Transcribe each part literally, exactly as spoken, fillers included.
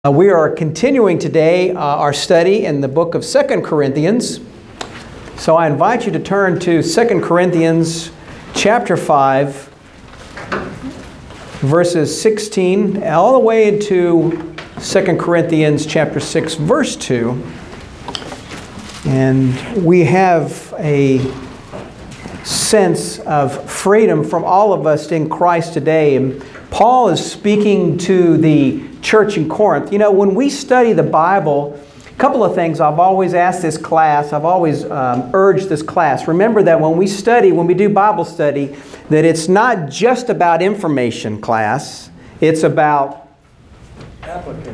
Uh, we are continuing today uh, our study in the book of Second Corinthians. So I invite you to turn to Second Corinthians chapter five, verses sixteen, all the way into Second Corinthians chapter six, verse two. And we have a sense of freedom from all of us in Christ today. And Paul is speaking to the church in Corinth. You know, when we study the Bible, a couple of things I've always asked this class, I've always um, urged this class. Remember that when we study, when we do Bible study, that it's not just about information, class. It's about application.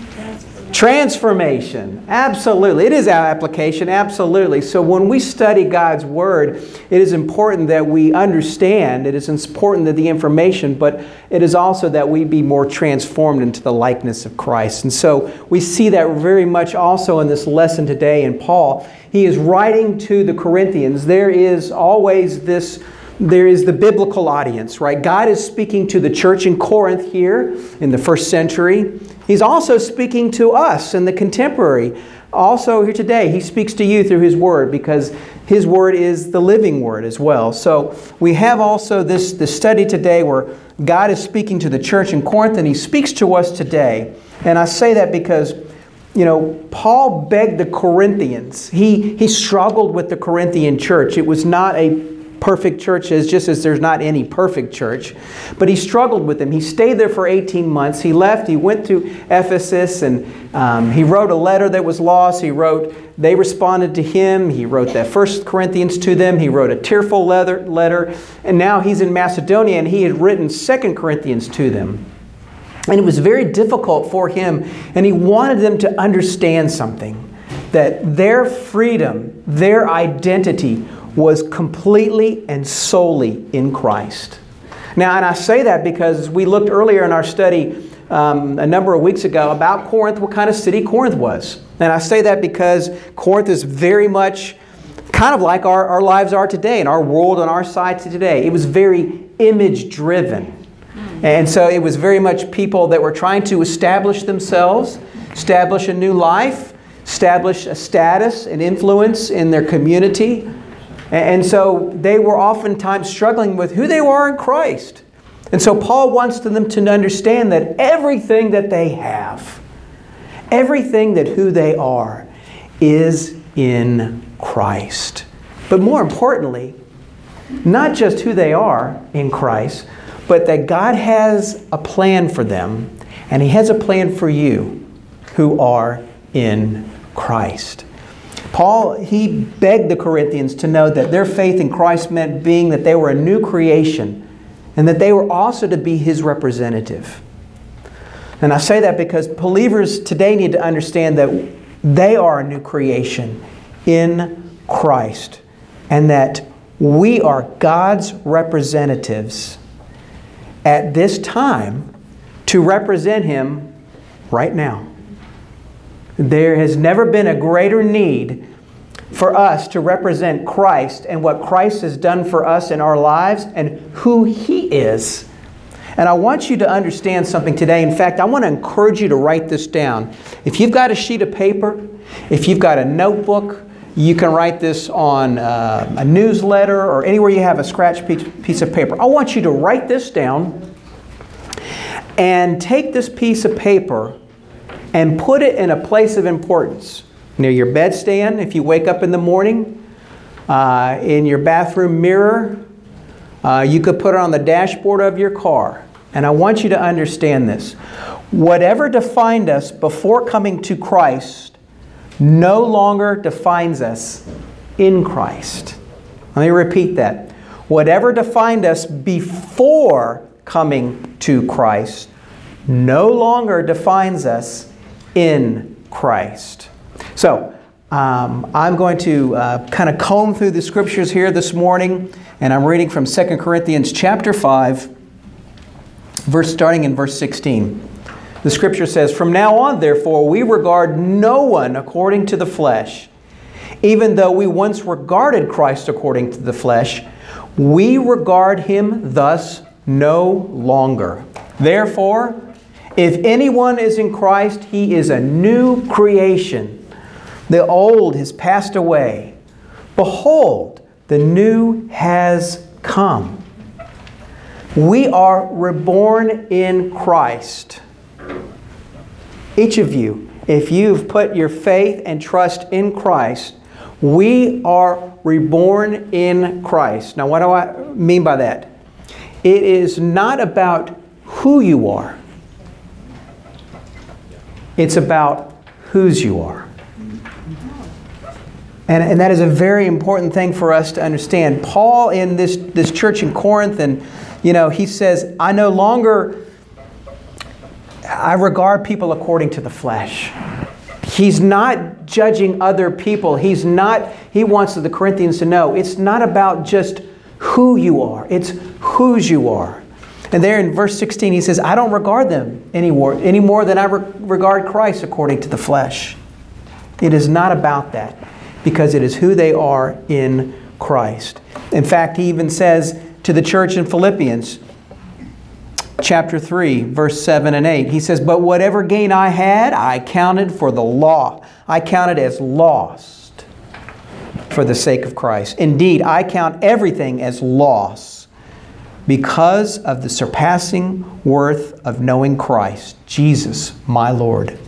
Transformation. Absolutely. It is our application. Absolutely. So when we study God's Word, it is important that we understand. It is important that the information, but it is also that we be more transformed into the likeness of Christ. And so we see that very much also in this lesson today in Paul. He is writing to the Corinthians. There is always this There is the biblical audience, right? God is speaking to the church in Corinth here in the first century. He's also speaking to us in the contemporary. Also here today, He speaks to you through His Word because His Word is the living Word as well. So we have also this, this study today where God is speaking to the church in Corinth and He speaks to us today. And I say that because, you know, Paul begged the Corinthians. He, he struggled with the Corinthian church. It was not a perfect church, as just as there's not any perfect church. But he struggled with them. He stayed there for eighteen months. He left. He went to Ephesus and um, he wrote a letter that was lost. He wrote, they responded to him. He wrote that First Corinthians to them. He wrote a tearful letter, letter. And now he's in Macedonia and he had written Second Corinthians to them. And it was very difficult for him. And he wanted them to understand something. That their freedom, their identity was completely and solely in Christ. Now, and I say that because we looked earlier in our study um, a number of weeks ago about Corinth, what kind of city Corinth was. And I say that because Corinth is very much kind of like our, our lives are today and our world and our society today. It was very image-driven. And so it was very much people that were trying to establish themselves, establish a new life, establish a status and influence in their community. And so they were oftentimes struggling with who they were in Christ. And so Paul wants them to understand that everything that they have, everything that who they are, is in Christ. But more importantly, not just who they are in Christ, but that God has a plan for them, and He has a plan for you who are in Christ. Paul, he begged the Corinthians to know that their faith in Christ meant being that they were a new creation and that they were also to be His representative. And I say that because believers today need to understand that they are a new creation in Christ and that we are God's representatives at this time to represent Him right now. There has never been a greater need for us to represent Christ and what Christ has done for us in our lives and who He is. And I want you to understand something today. In fact, I want to encourage you to write this down. If you've got a sheet of paper, if you've got a notebook, you can write this on uh, a newsletter or anywhere you have a scratch piece of paper. I want you to write this down and take this piece of paper and put it in a place of importance. Near your bedstand, if you wake up in the morning, uh, in your bathroom mirror, uh, you could put it on the dashboard of your car. And I want you to understand this. Whatever defined us before coming to Christ no longer defines us in Christ. Let me repeat that. Whatever defined us before coming to Christ no longer defines us in Christ. So, um, I'm going to uh, kind of comb through the scriptures here this morning, and I'm reading from Second Corinthians chapter five, verse starting in verse sixteen. The scripture says, "From now on, therefore, we regard no one according to the flesh. Even though we once regarded Christ according to the flesh, we regard Him thus no longer. Therefore, If anyone is in Christ, he is a new creation. The old has passed away. Behold, the new has come. We are reborn in Christ. Each of you, if you've put your faith and trust in Christ, we are reborn in Christ. Now, what do I mean by that? It is not about who you are. It's about whose you are. And, and that is a very important thing for us to understand. Paul in this, this church in Corinth, and you know, he says, I no longer, I regard people according to the flesh. He's not judging other people. He's not, he wants the Corinthians to know, it's not about just who you are. It's whose you are. And there in verse sixteen, he says, I don't regard them any more, any more than I re- regard Christ according to the flesh. It is not about that, because it is who they are in Christ. In fact, he even says to the church in Philippians, chapter three, verse seven and eight, he says, but whatever gain I had, I counted for the law. I counted as lost for the sake of Christ. Indeed, I count everything as loss because of the surpassing worth of knowing Christ, Jesus, my Lord.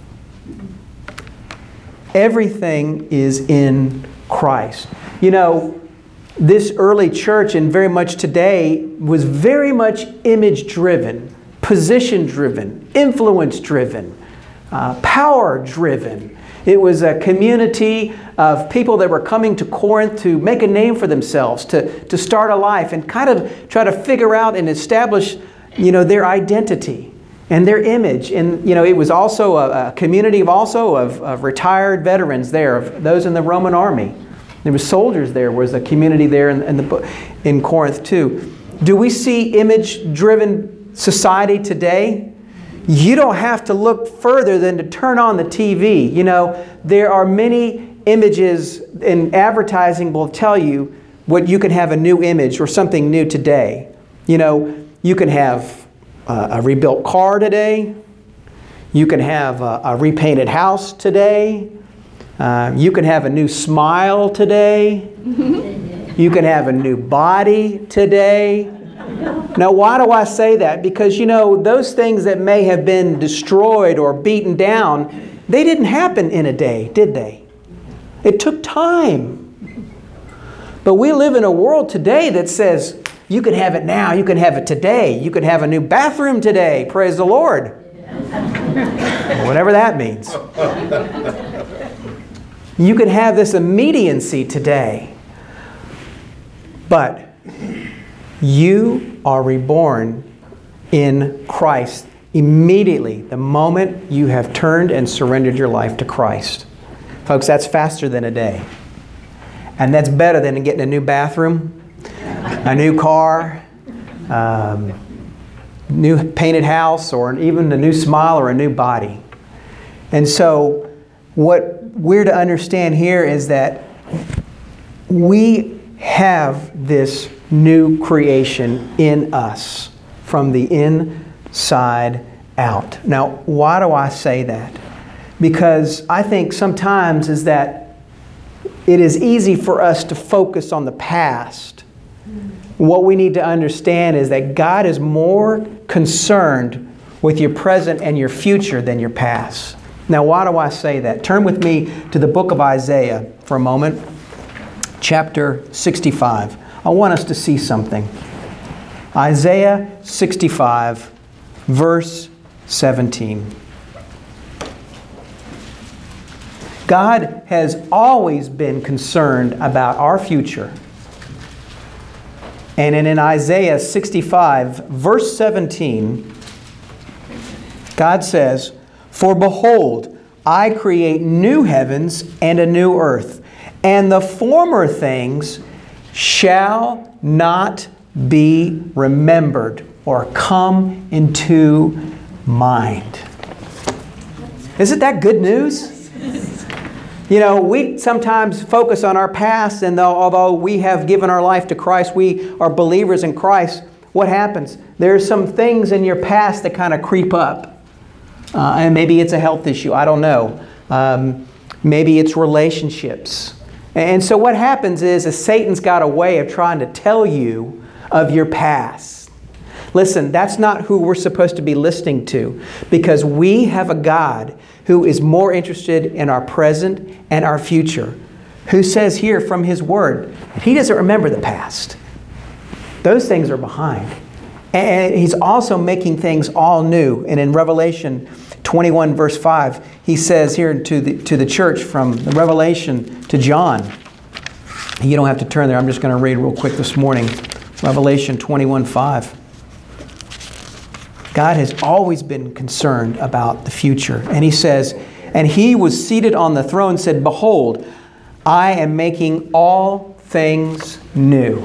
Everything is in Christ. You know, this early church, and very much today, was very much image-driven, position-driven, influence-driven, uh, power-driven. It was a community of people that were coming to Corinth to make a name for themselves, to, to start a life, and kind of try to figure out and establish, you know, their identity and their image. And, you know, it was also a, a community of also of, of retired veterans there, of those in the Roman army. There were soldiers there. Was a community there in, in, the, in Corinth too. Do we see image-driven society today? You don't have to look further than to turn on the T V. You know, there are many images, and advertising will tell you what you can have a new image or something new today. You know, you can have uh, a rebuilt car today. You can have a, a repainted house today. Uh, you can have a new smile today. You can have a new body today. Now, why do I say that? Because, you know, those things that may have been destroyed or beaten down, they didn't happen in a day, did they? It took time. But we live in a world today that says, you can have it now, you can have it today, you can have a new bathroom today, praise the Lord. Whatever that means. You can have this immediacy today. But you are reborn in Christ immediately, the moment you have turned and surrendered your life to Christ. Folks, that's faster than a day. And that's better than getting a new bathroom, a new car, um, new painted house, or even a new smile or a new body. And so what we're to understand here is that we have this new creation in us from the inside out. Now, why do I say that? Because I think sometimes is that it is easy for us to focus on the past. What we need to understand is that God is more concerned with your present and your future than your past. Now, why do I say that? Turn with me to the book of Isaiah for a moment, chapter sixty-five. I want us to see something. Isaiah sixty-five, verse seventeen. God has always been concerned about our future. And in Isaiah sixty-five, verse seventeen, God says, for behold, I create new heavens and a new earth, and the former things shall not be remembered or come into mind. Isn't that good news? You know, we sometimes focus on our past, and though, although we have given our life to Christ, we are believers in Christ, what happens? There are some things in your past that kind of creep up. Uh, and maybe it's a health issue. I don't know. Um, maybe it's relationships. And so what happens is, is Satan's got a way of trying to tell you of your past. Listen, that's not who we're supposed to be listening to, because we have a God who is more interested in our present and our future, who says here from His Word, He doesn't remember the past. Those things are behind. And He's also making things all new. And in Revelation twenty-one verse five, He says here to the, to the church from the Revelation to John. You don't have to turn there. I'm just going to read real quick this morning. Revelation twenty-one five. God has always been concerned about the future. And He says, and He was seated on the throne, said, behold, I am making all things new.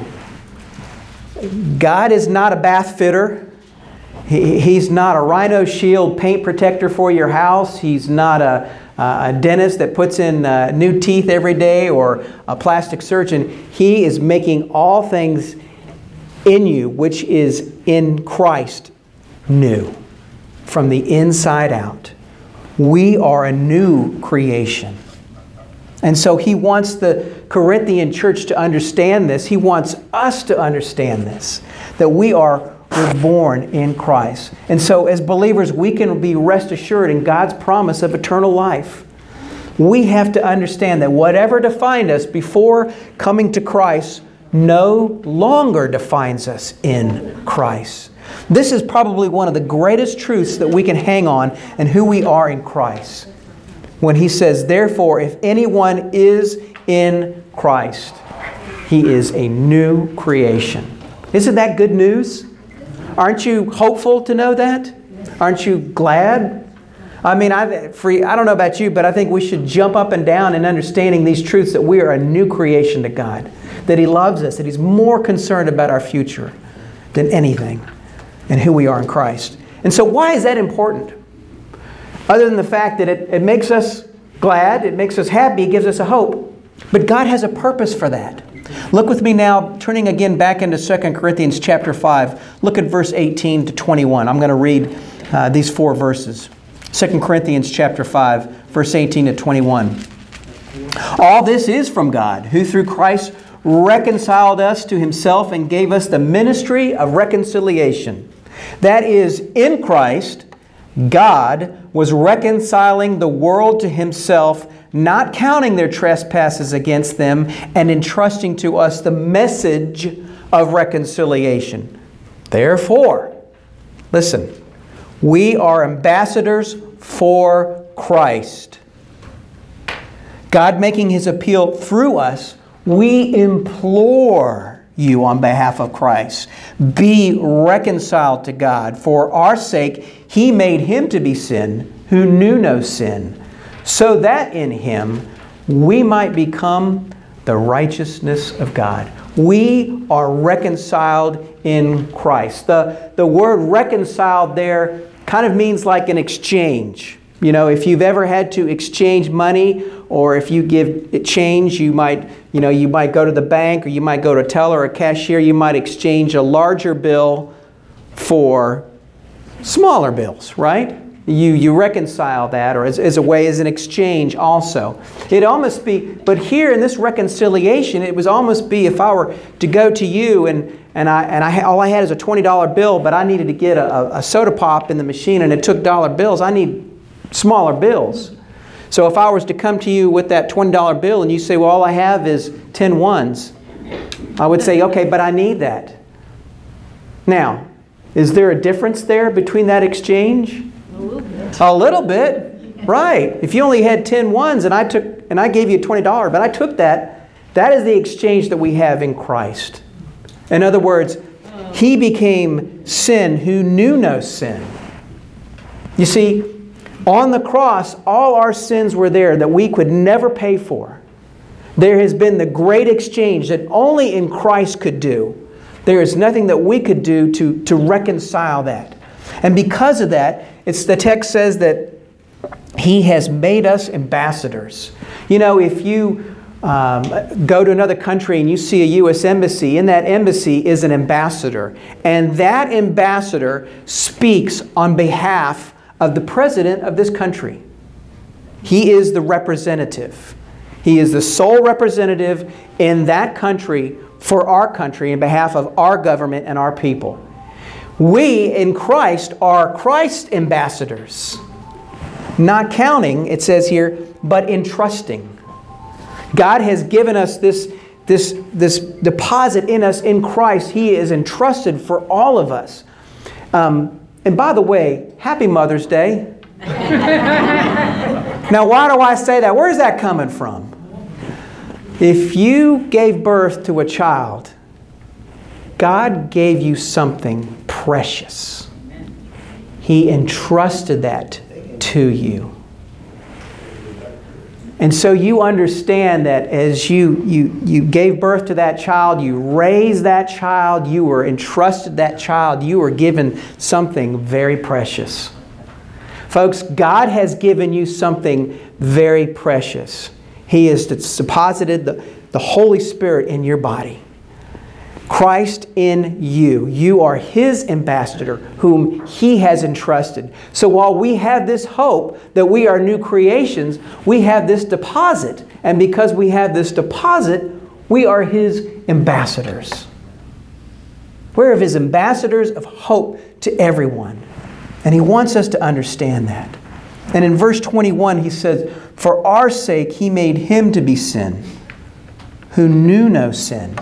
God is not a bath fitter. He, he's not a Rhino Shield paint protector for your house. He's not a, a dentist that puts in uh, new teeth every day or a plastic surgeon. He is making all things in you, which is in Christ, new. From the inside out. We are a new creation. And so He wants the Corinthian church to understand this. He wants us to understand this. That we are reborn in Christ. And so as believers, we can be rest assured in God's promise of eternal life. We have to understand that whatever defined us before coming to Christ no longer defines us in Christ. This is probably one of the greatest truths that we can hang on in who we are in Christ. When He says, therefore, if anyone is in Christ, he is a new creation. Isn't that good news? Aren't you hopeful to know that? Aren't you glad? I mean, I, for, I don't know about you, but I think we should jump up and down in understanding these truths that we are a new creation to God. That He loves us, that He's more concerned about our future than anything and who we are in Christ. And so why is that important? Other than the fact that it, it makes us glad, it makes us happy, it gives us a hope. But God has a purpose for that. Look with me now, turning again back into Second Corinthians chapter five. Look at verse eighteen to twenty-one. I'm going to read uh, these four verses. Second Corinthians chapter five, verse eighteen to twenty-one. All this is from God, who through Christ reconciled us to Himself and gave us the ministry of reconciliation. That is, in Christ, God was reconciling the world to Himself, not counting their trespasses against them, and entrusting to us the message of reconciliation. Therefore, listen, we are ambassadors for Christ. God making His appeal through us, we implore you on behalf of Christ. Be reconciled to God. For our sake, He made Him to be sin who knew no sin, so that in Him we might become the righteousness of God. We are reconciled in Christ. The, the word reconciled there kind of means like an exchange. You know, if you've ever had to exchange money, or if you give it change, you might, you know, you might go to the bank, or you might go to a teller or a cashier, you might exchange a larger bill for smaller bills, right? You you reconcile that, or as, as a way, as an exchange also. It almost be, but here in this reconciliation, it was almost be if I were to go to you and and I and I all I had is a twenty dollar bill, but I needed to get a, a soda pop in the machine, and it took dollar bills. I need smaller bills. So if I was to come to you with that twenty dollar bill and you say, well, all I have is ten ones, I would say, okay, but I need that. Now, is there a difference there between that exchange? A little bit. A little bit, right. If you only had ten ones and I took and I gave you twenty dollars, but I took that, that is the exchange that we have in Christ. In other words, He became sin who knew no sin. You see, on the cross, all our sins were there that we could never pay for. There has been the great exchange that only in Christ could do. There is nothing that we could do to, to reconcile that. And because of that, it's the text says that He has made us ambassadors. You know, if you um, go to another country and you see a U S embassy, in that embassy is an ambassador. And that ambassador speaks on behalf of the president of this country. He is the representative. He is the sole representative in that country for our country in behalf of our government and our people. We in Christ are Christ's ambassadors. Not counting, it says here, but entrusting. God has given us this, this, this deposit in us in Christ. He is entrusted for all of us. Um, and by the way, happy Mother's Day. Now, why do I say that? Where's that coming from? If you gave birth to a child, God gave you something precious. He entrusted that to you. And so you understand that as you, you, you gave birth to that child, you raised that child, you were entrusted that child, you were given something very precious. Folks, God has given you something very precious. He has deposited the, the Holy Spirit in your body. Christ in you. You are His ambassador whom He has entrusted. So while we have this hope that we are new creations, we have this deposit. And because we have this deposit, we are His ambassadors. We're His ambassadors of hope to everyone. And He wants us to understand that. And in verse twenty-one, He says, "For our sake He made Him to be sin, who knew no sin,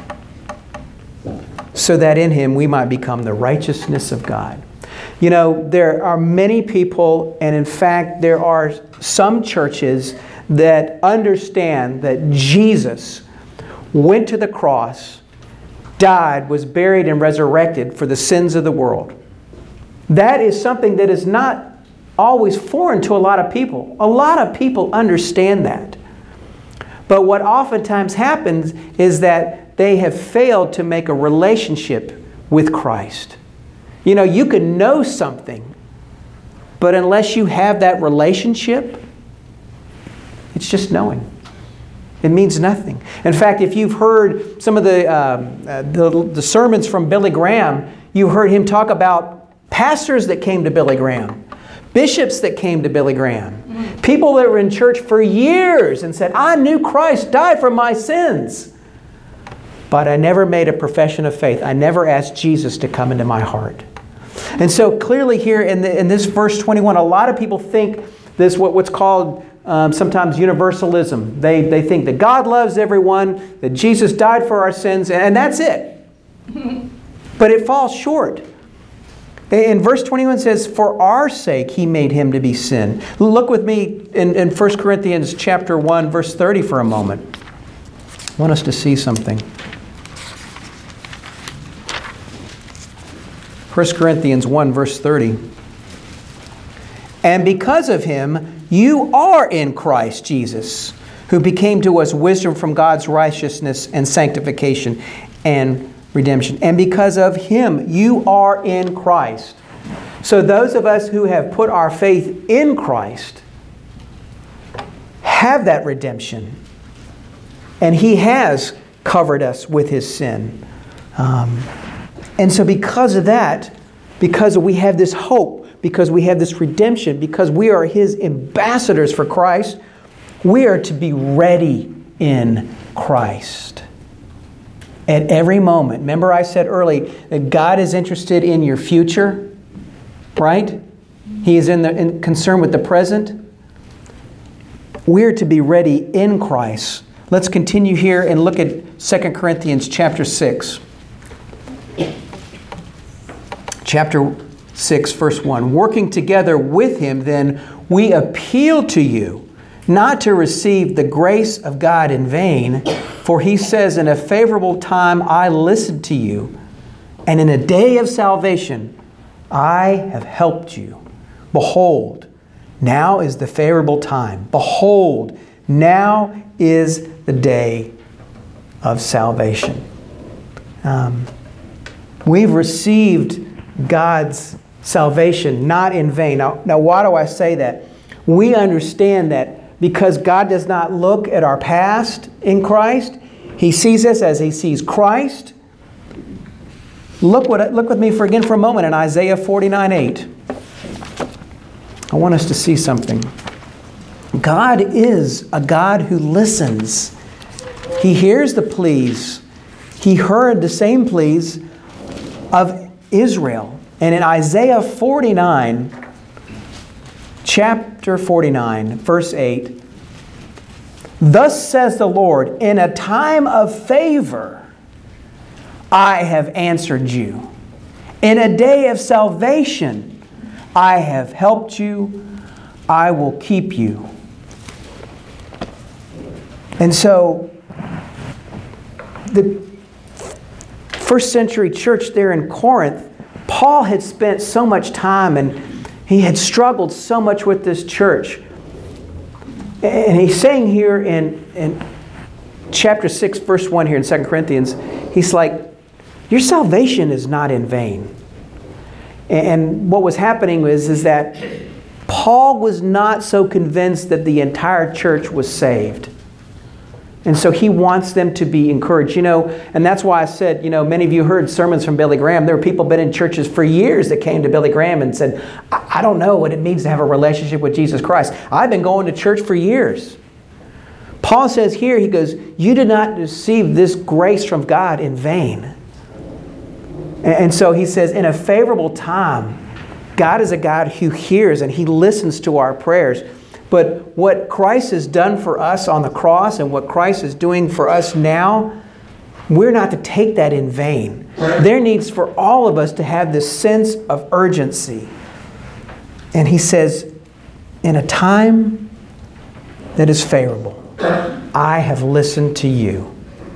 so that in Him we might become the righteousness of God." You know, there are many people, and in fact, there are some churches that understand that Jesus went to the cross, died, was buried, and resurrected for the sins of the world. That is something that is not always foreign to a lot of people. A lot of people understand that. But what oftentimes happens is that they have failed to make a relationship with Christ. You know, you can know something, but unless you have that relationship, it's just knowing. It means nothing. In fact, if you've heard some of the, um, uh, the, the sermons from Billy Graham, you heard him talk about pastors that came to Billy Graham, bishops that came to Billy Graham, people that were in church for years and said, "I knew Christ died for my sins, but I never made a profession of faith. I never asked Jesus to come into my heart." And so clearly here in, the, in this verse twenty-one, a lot of people think this what, what's called um, sometimes universalism. They, they think that God loves everyone, that Jesus died for our sins, and that's it. But it falls short. In verse twenty-one says, "For our sake He made Him to be sin." Look with me in, in First Corinthians chapter one, verse thirty for a moment. I want us to see something. First Corinthians one, verse thirty. "And because of Him, you are in Christ Jesus, who became to us wisdom from God's righteousness and sanctification and redemption. And because of Him, you are in Christ." So those of us who have put our faith in Christ have that redemption. And He has covered us with His sin. Um, and so because of that, because we have this hope, because we have this redemption, because we are His ambassadors for Christ, we are to be ready in Christ. At every moment. Remember I said earlier that God is interested in your future, right? He is in the in, concerned with the present. We're to be ready in Christ. Let's continue here and look at Second Corinthians chapter six. Chapter six, verse one. "Working together with Him, then, we appeal to you not to receive the grace of God in vain. For He says, in a favorable time I listened to you, and in a day of salvation I have helped you. Behold, now is the favorable time. Behold, now is the day of salvation." Um, we've received God's salvation not in vain. Now, now, why do I say that? We understand that because God does not look at our past in Christ. He sees us as He sees Christ. Look what look with me for again for a moment in Isaiah forty-nine eight. I want us to see something. God is a God who listens. He hears the pleas. He heard the same pleas of Israel. And in Isaiah forty-nine, chapter forty-nine, verse eight, thus says the Lord, in a time of favor, I have answered you. In a day of salvation, I have helped you. I will keep you. And so, the first century church there in Corinth, Paul had spent so much time and he had struggled so much with this church. And he's saying here in, in chapter six, verse one here in Second Corinthians, he's like, your salvation is not in vain. And what was happening was is that Paul was not so convinced that the entire church was saved. And so he wants them to be encouraged. You know, and that's why I said, you know, many of you heard sermons from Billy Graham. There were people been in churches for years that came to Billy Graham and said, I, I don't know what it means to have a relationship with Jesus Christ. I've been going to church for years. Paul says here, he goes, you did not receive this grace from God in vain. And, and so he says, in a favorable time, God is a God who hears and He listens to our prayers. But what Christ has done for us on the cross and what Christ is doing for us now, we're not to take that in vain. There needs for all of us to have this sense of urgency. And he says, in a time that is favorable, I have listened to you.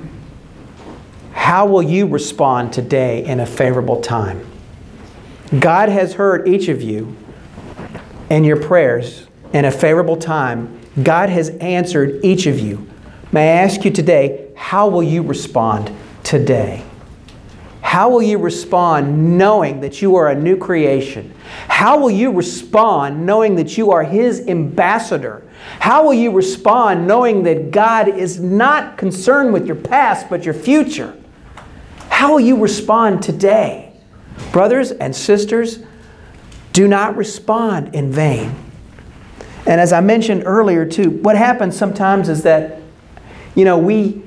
How will you respond today in a favorable time? God has heard each of you and your prayers. In a favorable time, God has answered each of you. May I ask you today, how will you respond today? How will you respond knowing that you are a new creation? How will you respond knowing that you are His ambassador? How will you respond knowing that God is not concerned with your past but your future? How will you respond today? Brothers and sisters, do not respond in vain. And as I mentioned earlier too, what happens sometimes is that, you know, we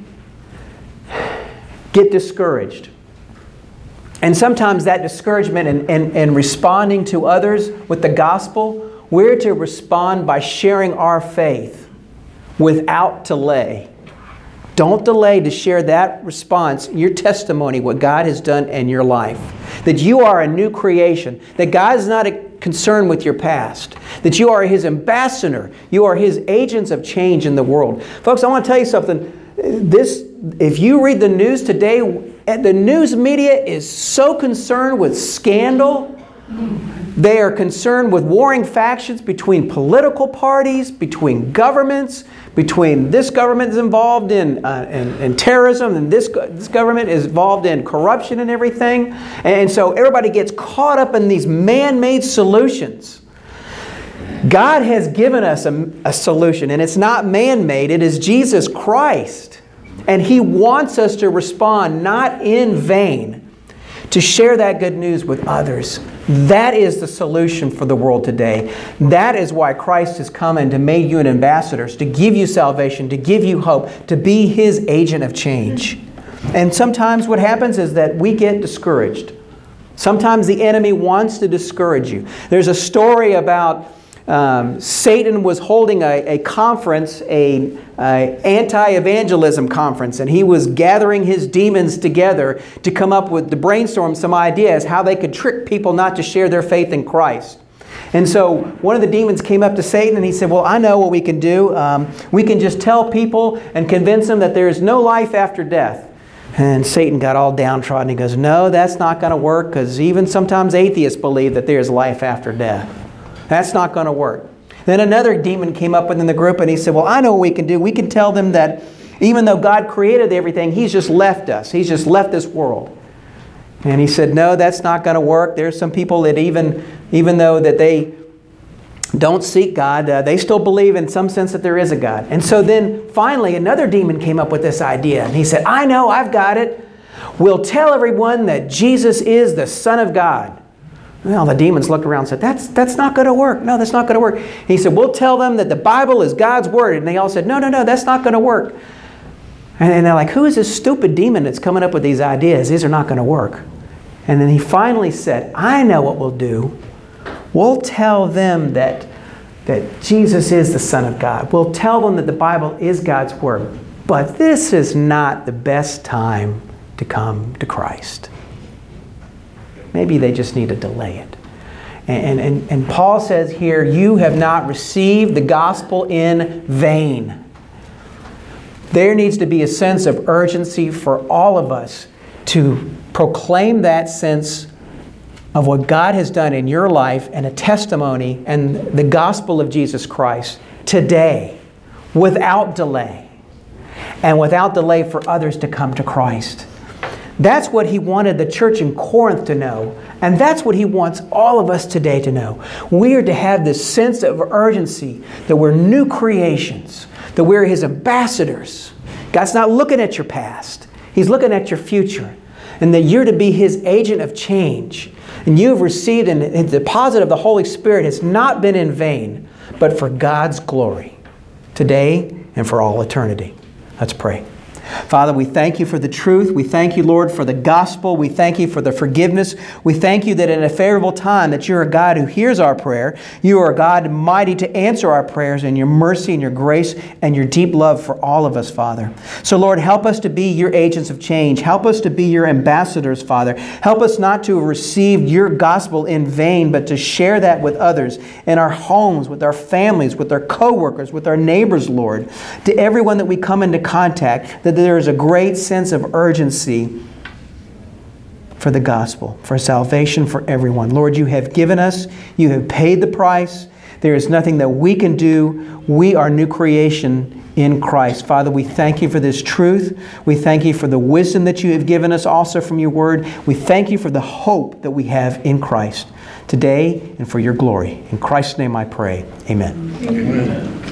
get discouraged. And sometimes that discouragement and, and, and responding to others with the gospel, we're to respond by sharing our faith without delay. Don't delay to share that response, your testimony, what God has done in your life. That you are a new creation. That God is not concerned with your past. That you are His ambassador. You are His agents of change in the world. Folks, I want to tell you something. This, if you read the news today, the news media is so concerned with scandal. They are concerned with warring factions between political parties, between governments, between this government is involved in, uh, in, in terrorism, and this, this government is involved in corruption and everything. And so everybody gets caught up in these man-made solutions. God has given us a, a solution, and it's not man-made. It is Jesus Christ. And He wants us to respond not in vain, to share that good news with others. That is the solution for the world today. That is why Christ has come and to make you an ambassador, to give you salvation, to give you hope, to be His agent of change. And sometimes what happens is that we get discouraged. Sometimes the enemy wants to discourage you. There's a story about Um, Satan was holding a, a conference, a, a anti-evangelism conference, and he was gathering his demons together to come up with, to brainstorm some ideas how they could trick people not to share their faith in Christ. And so one of the demons came up to Satan and he said, well, I know what we can do. Um, we can just tell people and convince them that there is no life after death. And Satan got all downtrodden. He goes, no, that's not going to work, because even sometimes atheists believe that there is life after death. That's not going to work. Then another demon came up within the group and he said, well, I know what we can do. We can tell them that even though God created everything, He's just left us. He's just left this world. And he said, no, that's not going to work. There's some people that even, even though that they don't seek God, uh, they still believe in some sense that there is a God. And so then finally another demon came up with this idea. And he said, I know, I've got it. We'll tell everyone that Jesus is the Son of God. Well, the demons looked around and said, that's, that's not going to work. No, that's not going to work. And he said, we'll tell them that the Bible is God's Word. And they all said, no, no, no, that's not going to work. And they're like, who is this stupid demon that's coming up with these ideas? These are not going to work. And then he finally said, I know what we'll do. We'll tell them that, that Jesus is the Son of God. We'll tell them that the Bible is God's Word. But this is not the best time to come to Christ. Maybe they just need to delay it. And, and, and Paul says here, you have not received the gospel in vain. There needs to be a sense of urgency for all of us to proclaim that sense of what God has done in your life and a testimony and the gospel of Jesus Christ today without delay. And without delay for others to come to Christ. That's what he wanted the church in Corinth to know. And that's what he wants all of us today to know. We are to have this sense of urgency that we're new creations, that we're his ambassadors. God's not looking at your past. He's looking at your future. And that you're to be his agent of change. And you've received and the deposit of the Holy Spirit has not been in vain, but for God's glory, today and for all eternity. Let's pray. Father, we thank you for the truth. We thank you, Lord, for the gospel. We thank you for the forgiveness. We thank you that in a favorable time that you're a God who hears our prayer. You are a God mighty to answer our prayers in your mercy and your grace and your deep love for all of us, Father. So, Lord, help us to be your agents of change. Help us to be your ambassadors, Father. Help us not to have received your gospel in vain, but to share that with others in our homes, with our families, with our co-workers, with our neighbors, Lord. To everyone that we come into contact, that there is a great sense of urgency for the gospel, for salvation for everyone. Lord, you have given us, you have paid the price. There is nothing that we can do. We are new creation in Christ. Father, we thank you for this truth. We thank you for the wisdom that you have given us also from your word. We thank you for the hope that we have in Christ today and for your glory. In Christ's name I pray. Amen. Amen.